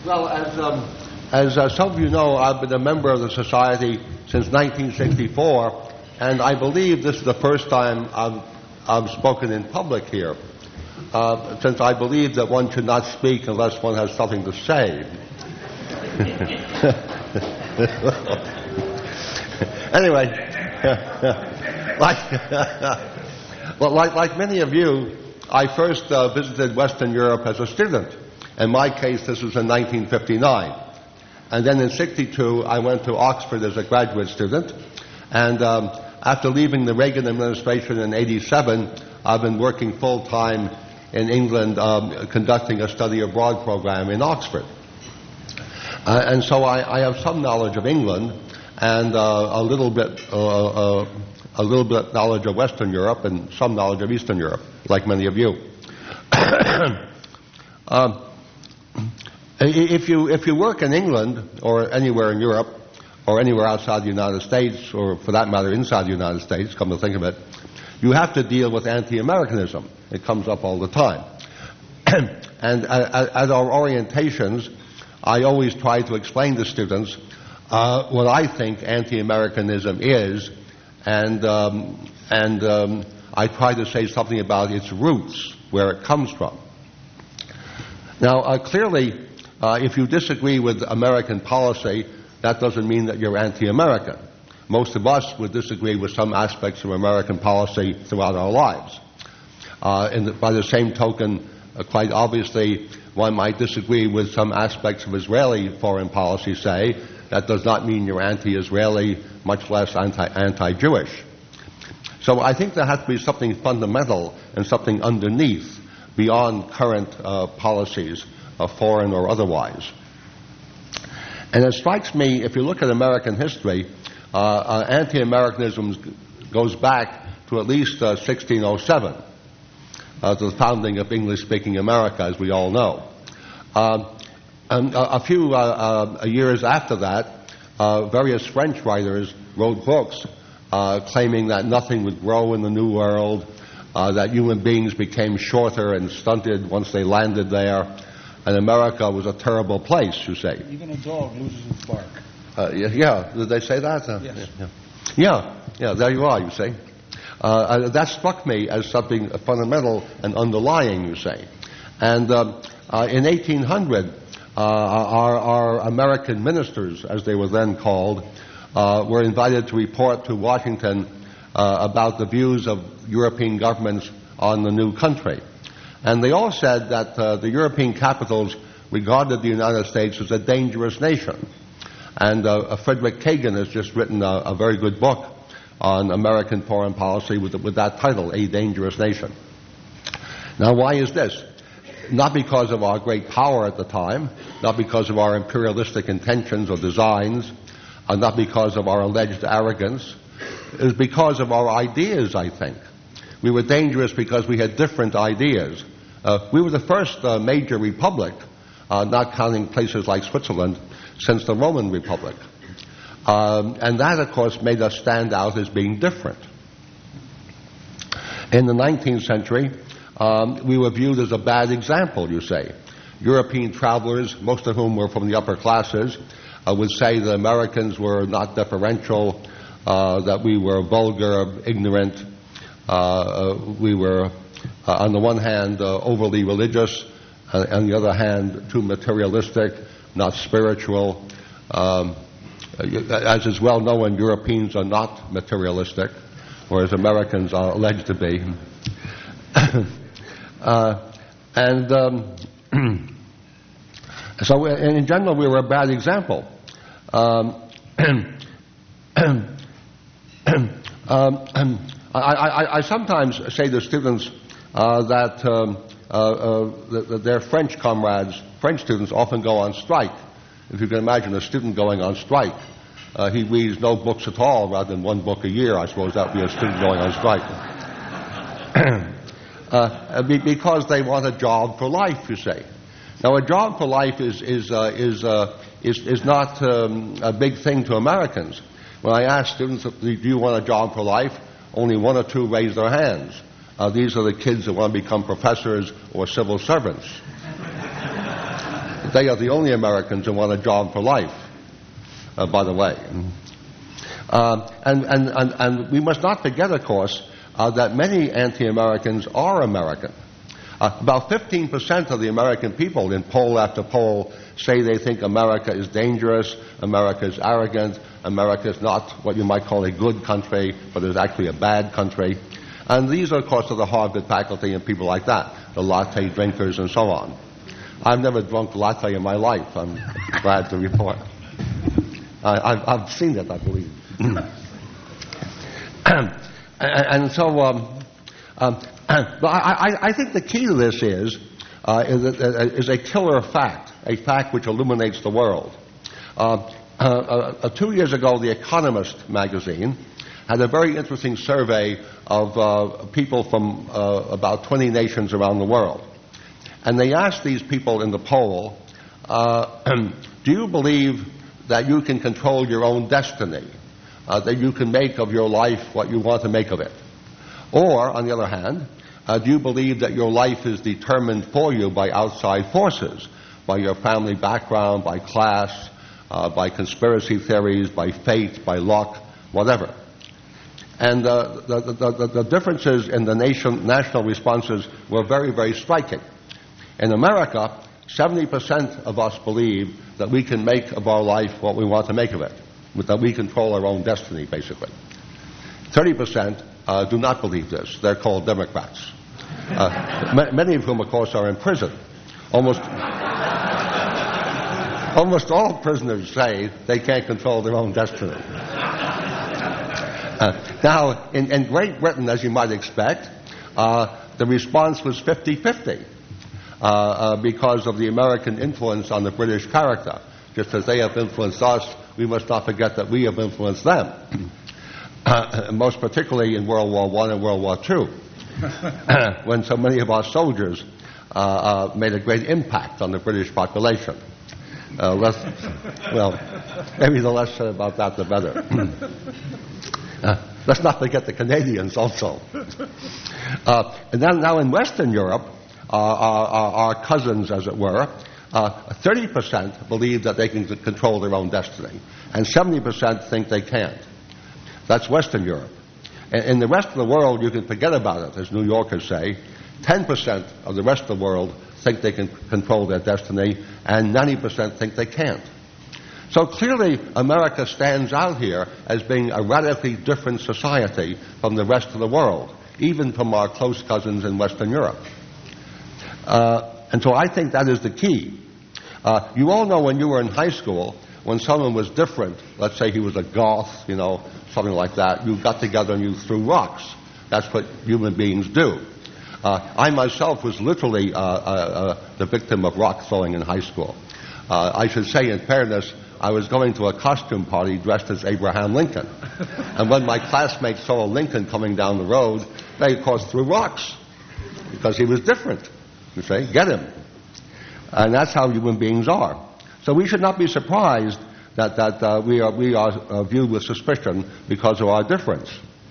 Well, as some of you know, I've been a member of the Society since 1964, and I believe this is the first time I've spoken in public here, since I believe that one should not speak unless one has something to say. Anyway, like many of you, I first visited Western Europe as a student. In my case, this was in 1959. And then in 1962, I went to Oxford as a graduate student. And after leaving the Reagan administration in 1987, I've been working full-time in England, conducting a study abroad program in Oxford. And so I have some knowledge of England and a little bit knowledge of Western Europe and some knowledge of Eastern Europe, like many of you. If you work in England or anywhere in Europe or anywhere outside the United States, or for that matter inside the United States, come to think of it, you have to deal with anti-Americanism. It comes up all the time. And at our orientations, I always try to explain to students what I think anti-Americanism is, and I try to say something about its roots, where it comes from. Now, clearly, if you disagree with American policy, that doesn't mean that you're anti-American. Most of us would disagree with some aspects of American policy throughout our lives. By the same token, quite obviously, one might disagree with some aspects of Israeli foreign policy, say. That does not mean you're anti-Israeli, much less anti-Jewish. So I think there has to be something fundamental and something underneath, beyond current policies, foreign or otherwise. And it strikes me, if you look at American history, anti-Americanism goes back to at least 1607, to the founding of English-speaking America, as we all know. A few years after that, various French writers wrote books claiming that nothing would grow in the New World, that human beings became shorter and stunted once they landed there, and America was a terrible place, you say. Even a dog loses its bark. Yeah, did they say that? Yes. Yeah, there you are, you see. That struck me as something fundamental and underlying, you say. And in 1800, our American ministers, as they were then called, were invited to report to Washington about the views of European governments on the new country. And they all said that the European capitals regarded the United States as a dangerous nation. And Frederick Kagan has just written a very good book on American foreign policy with that title, A Dangerous Nation. Now, why is this? Not because of our great power at the time, not because of our imperialistic intentions or designs, not because of our alleged arrogance. It was because of our ideas, I think. We were dangerous because we had different ideas. We were the first major republic, not counting places like Switzerland, since the Roman Republic. And that, of course, made us stand out as being different. In the 19th century, we were viewed as a bad example, you say. European travelers, most of whom were from the upper classes, would say that Americans were not deferential, that we were vulgar, ignorant. We were, on the one hand, overly religious, on the other hand, too materialistic, not spiritual. As is well known, Europeans are not materialistic, whereas Americans are alleged to be. So in general, we were a bad example. I sometimes say to students that their French comrades, French students, often go on strike. If you can imagine a student going on strike, he reads no books at all rather than one book a year. I suppose that would be a student going on strike. Because they want a job for life, you say. Now, a job for life is not a big thing to Americans. When I ask students, do you want a job for life, only one or two raise their hands. These are the kids that want to become professors or civil servants. They are the only Americans who want a job for life, by the way. And we must not forget, of course, that many anti-Americans are American. About 15% of the American people in poll after poll say they think America is dangerous, America is arrogant, America is not what you might call a good country, but is actually a bad country. And these are, of course, the Harvard faculty and people like that, the latte drinkers and so on. I've never drunk latte in my life, I'm glad to report. I've seen it, I believe. And so I think the key to this is a killer fact, a fact which illuminates the world. 2 years ago, The Economist magazine had a very interesting survey of people from about 20 nations around the world. And they asked these people in the poll, do you believe that you can control your own destiny, that you can make of your life what you want to make of it? Or, on the other hand, do you believe that your life is determined for you by outside forces, by your family background, by class, by conspiracy theories, by fate, by luck, whatever? And the differences in the national responses were very, very striking. In America, 70% of us believe that we can make of our life what we want to make of it, that we control our own destiny, basically. 30% do not believe this. They're called Democrats. Many of whom, of course, are in prison. Almost all prisoners say they can't control their own destiny. Now, in Great Britain, as you might expect, the response was 50-50 because of the American influence on the British character. Just as they have influenced us, we must not forget that we have influenced them. Most particularly in World War I and World War II, when so many of our soldiers made a great impact on the British population. Maybe the less said about that, the better. Let's not forget the Canadians also. And now in Western Europe, our cousins, as it were, 30% believe that they can control their own destiny, and 70% think they can't. That's Western Europe. In the rest of the world, you can forget about it, as New Yorkers say. 10% of the rest of the world think they can control their destiny, and 90% think they can't. So clearly, America stands out here as being a radically different society from the rest of the world, even from our close cousins in Western Europe. And so I think that is the key. You all know when you were in high school, when someone was different, let's say he was a goth, something like that, you got together and you threw rocks. That's what human beings do. I myself was literally the victim of rock throwing in high school. I should say, in fairness, I was going to a costume party dressed as Abraham Lincoln. And when my classmates saw Lincoln coming down the road, they, of course, threw rocks because he was different. You say, get him. And that's how human beings are. So we should not be surprised that we are viewed with suspicion because of our difference.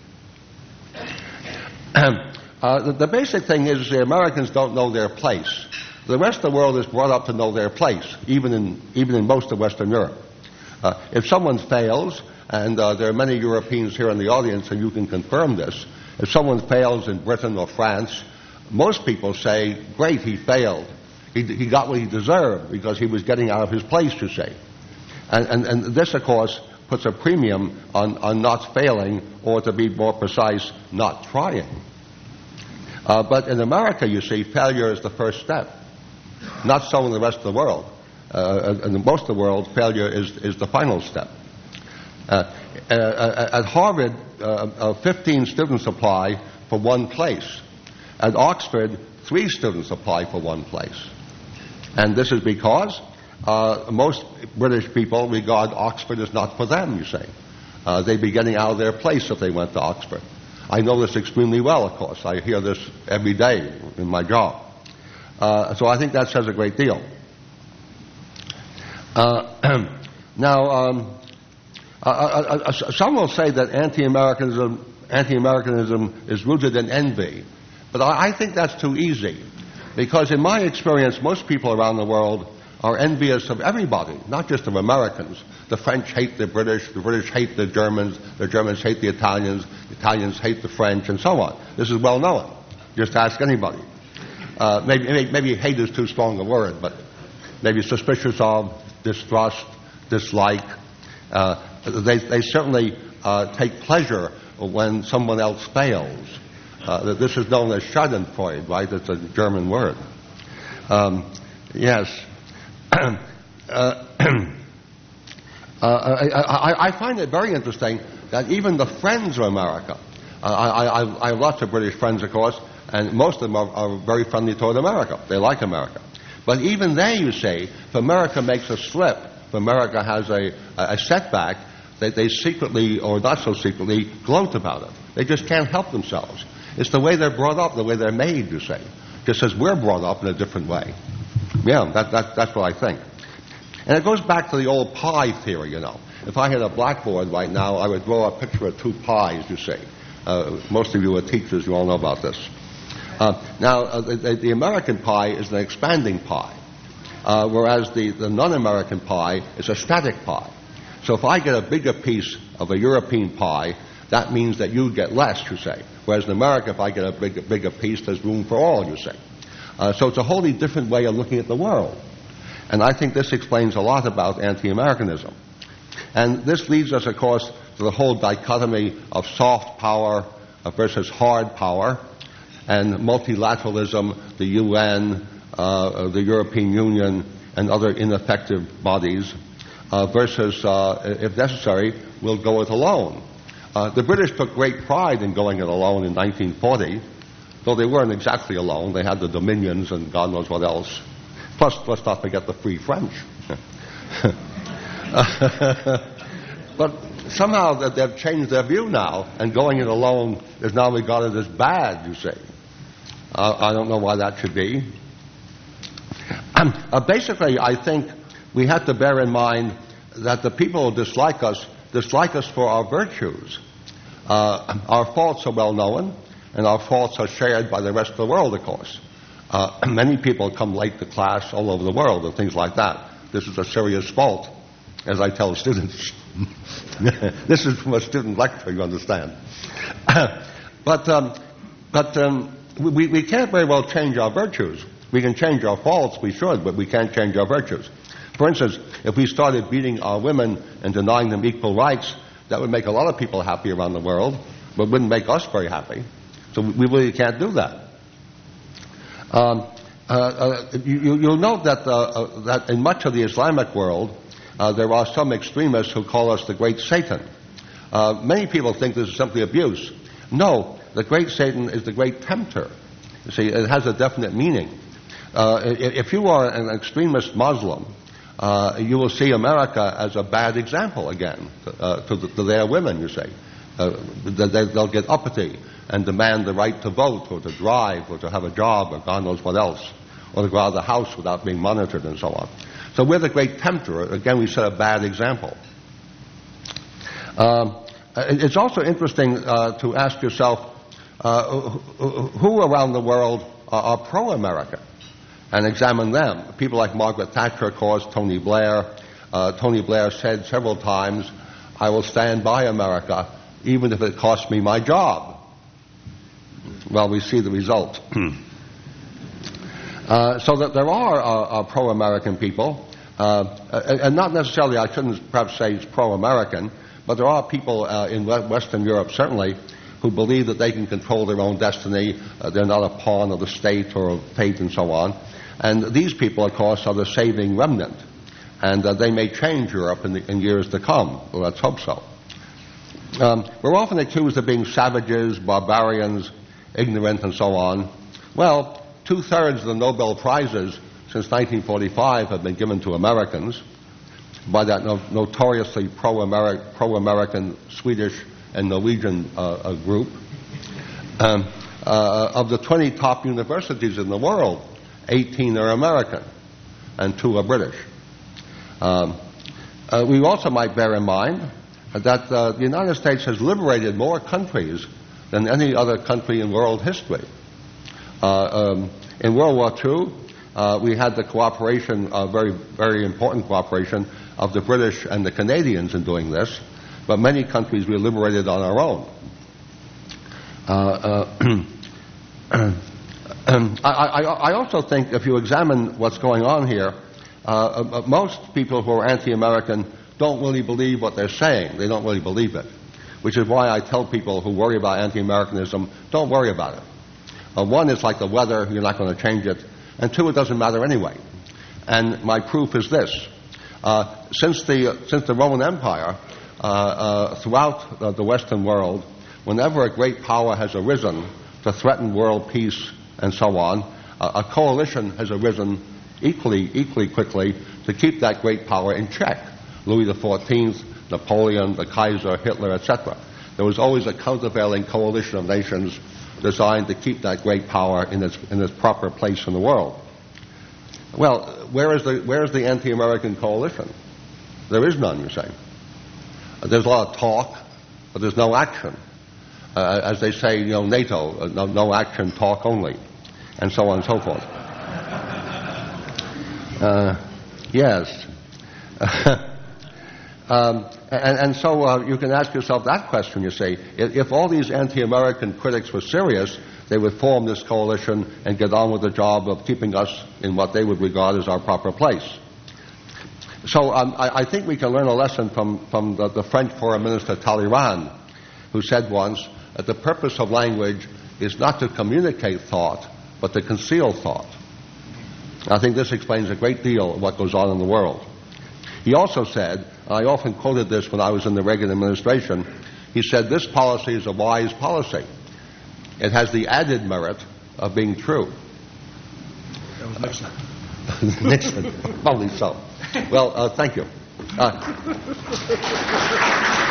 The basic thing is the Americans don't know their place. The rest of the world is brought up to know their place, even in most of Western Europe. If someone fails, and there are many Europeans here in the audience, and you can confirm this, if someone fails in Britain or France, most people say, great, he failed. He got what he deserved because he was getting out of his place, you say. And this, of course, puts a premium on not failing, or to be more precise, not trying. But in America, you see, failure is the first step. Not so in the rest of the world. In most of the world, failure is the final step. At Harvard, 15 students apply for one place. At Oxford, 3 students apply for one place. And this is because most British people regard Oxford as not for them, you say. They'd be getting out of their place if they went to Oxford. I know this extremely well, of course. I hear this every day in my job. So I think that says a great deal. Now, some will say that anti-Americanism is rooted in envy. But I think that's too easy. Because in my experience, most people around the world are envious of everybody, not just of Americans. The French hate the British hate the Germans hate the Italians hate the French, and so on. This is well known. Just ask anybody. Maybe hate is too strong a word, but maybe suspicious of, distrust, dislike. They certainly take pleasure when someone else fails. This is known as Schadenfreude, right? It's a German word. Yes. I find it very interesting that even the friends of America, I have lots of British friends, of course, and most of them are very friendly toward America. They like America. But even they, you say, if America makes a slip, if America has a setback, they secretly, or not so secretly, gloat about it. They just can't help themselves. It's the way they're brought up, the way they're made, you say. Just as we're brought up in a different way. Yeah, that's what I think. And it goes back to the old pie theory, you know. If I had a blackboard right now, I would draw a picture of two pies, you see. Most of you are teachers, you all know about this. The American pie is an expanding pie, whereas the non-American pie is a static pie. So if I get a bigger piece of a European pie, that means that you get less, you say. Whereas in America, if I get a bigger piece, there's room for all, you say. So it's a wholly different way of looking at the world. And I think this explains a lot about anti-Americanism. And this leads us, of course, to the whole dichotomy of soft power versus hard power, and multilateralism, the UN, the European Union, and other ineffective bodies, versus, if necessary, we'll go it alone. The British took great pride in going it alone in 1940, though they weren't exactly alone. They had the Dominions and God knows what else. Plus, let's not forget the Free French. But somehow they've changed their view now, and going it alone is now regarded as bad, you say. I don't know why that should be. Basically, I think we have to bear in mind that the people who dislike us for our virtues. Our faults are well known, and our faults are shared by the rest of the world, of course. Many people come late to class all over the world and things like that. This is a serious fault, as I tell students. This is from a student lecture, you understand. But we can't very well change our virtues. We can change our faults, we should, but we can't change our virtues. For instance, if we started beating our women and denying them equal rights, that would make a lot of people happy around the world, but wouldn't make us very happy. So we really can't do that. You'll note that in much of the Islamic world, there are some extremists who call us the Great Satan. Many people think this is simply abuse. No, the Great Satan is the Great Tempter. You see, it has a definite meaning. If you are an extremist Muslim, you will see America as a bad example again to their women, you say. They'll get uppity and demand the right to vote or to drive or to have a job or God knows what else, or to go out of the house without being monitored and so on. So we're the Great Tempter. Again, we set a bad example. It's also interesting to ask yourself who around the world are pro-American, and examine them. People like Margaret Thatcher, of course, Tony Blair. Tony Blair said several times, I will stand by America even if it costs me my job. Well, we see the result. So that there are pro-American people, and not necessarily, I shouldn't perhaps say it's pro-American, but there are people in Western Europe, certainly, who believe that they can control their own destiny. They're not a pawn of the state or of fate and so on. And these people, of course, are the saving remnant. And they may change Europe in years to come. Well, let's hope so. We're often accused of being savages, barbarians, ignorant, and so on. Well, 2/3 of the Nobel Prizes since 1945 have been given to Americans by that notoriously pro-American Swedish and Norwegian group. Of the 20 top universities in the world, 18 are American and 2 are British. We also might bear in mind that the United States has liberated more countries than any other country in world history. In World War II, we had the cooperation, very, very important cooperation, of the British and the Canadians in doing this, but many countries we liberated on our own. I also think if you examine what's going on here, most people who are anti-American don't really believe what they're saying. They don't really believe it, which is why I tell people who worry about anti-Americanism, don't worry about it. One, it's like the weather, you're not going to change it. And two, it doesn't matter anyway. And my proof is this. Since the Roman Empire, throughout the Western world, whenever a great power has arisen to threaten world peace and so on, a coalition has arisen equally quickly to keep that great power in check. Louis XIV, Napoleon, the Kaiser, Hitler, etc. There was always a countervailing coalition of nations designed to keep that great power in its proper place in the world. Well, where is the anti-American coalition? There is none, you say. There's a lot of talk, but there's no action. As they say, NATO, no action, talk only, and so on and so forth. Yes. And so you can ask yourself that question, you say. If all these anti-American critics were serious, they would form this coalition and get on with the job of keeping us in what they would regard as our proper place. So I think we can learn a lesson from the French Foreign Minister Talleyrand, who said once that the purpose of language is not to communicate thought, but to conceal thought. I think this explains a great deal of what goes on in the world. He also said, I often quoted this when I was in the Reagan administration, he said, this policy is a wise policy. It has the added merit of being true. That was Nixon. Nixon. Probably so. Well, thank you.